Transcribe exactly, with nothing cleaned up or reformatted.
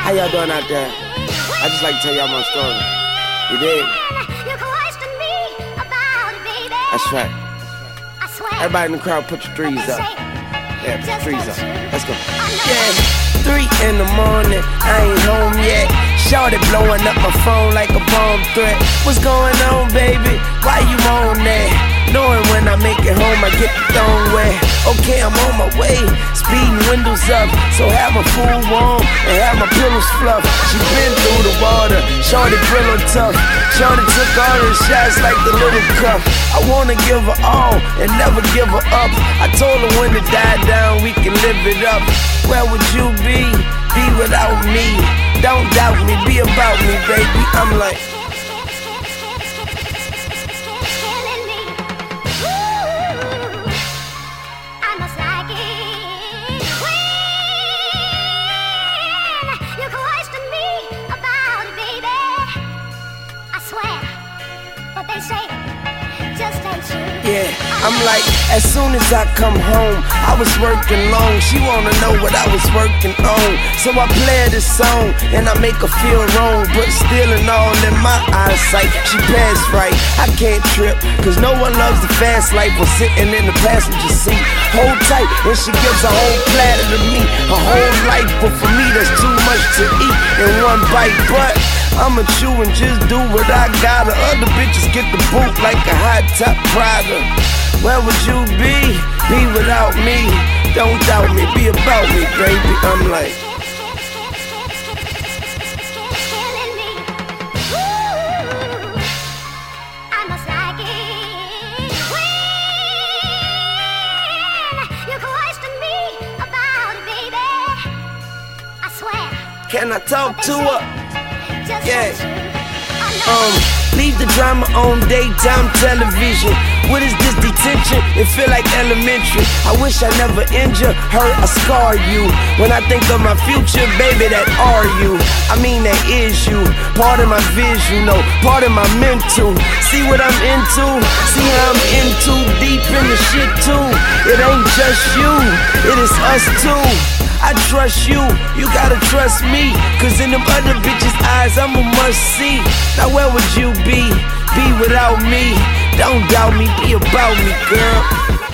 How y'all doing out there? I just like to tell y'all my story. You dig? That's right. Everybody in the crowd, put your threes up. Yeah, put your threes up. Let's go. Yeah, three in the morning, I ain't home yet. Shorty blowing up my phone like a bomb threat. What's going on, baby? Why you on that? Knowing when I make it home, I get the thong wet. Okay, I'm on my way, speeding windows up. So have my food warm and have my pillows fluff. She been through the water, shorty pillow tough. Shorty took all the shots like the little cup. I wanna give her all and never give her up. I told her when it died down, we can live it up. Where would you be? Be without me. Don't doubt me, be about me, baby. I'm like yeah, I'm like, as soon as I come home, I was working long. She wanna know what I was working on. So I play this song and I make her feel wrong, but still and all in my eyesight, she passed right. I can't trip, cause no one loves the fast life while sitting in the passenger seat. Hold tight, and she gives a whole platter to me, a whole life, but for me that's too much to eat in one bite. But I'ma chew and just do what I gotta. Other bitches get the boot like a hot top Prada. Where would you be? Be without me. Don't doubt me, be about me, baby. I'm like can I talk to her? Yeah. Um, leave the drama on daytime television. What is this detention? It feel like elementary. I wish I never injure, hurt, or scar you. When I think of my future, baby, that are you. I mean, that is you. Part of my vision, no, part of my mental. See what I'm into? See how I'm in too deep in the shit too. It ain't just you, it is us too. I trust you, you gotta trust me. Cause in them other bitches' eyes, I'm a must see. Now where would you be? Be without me. Don't doubt me, be about me, girl.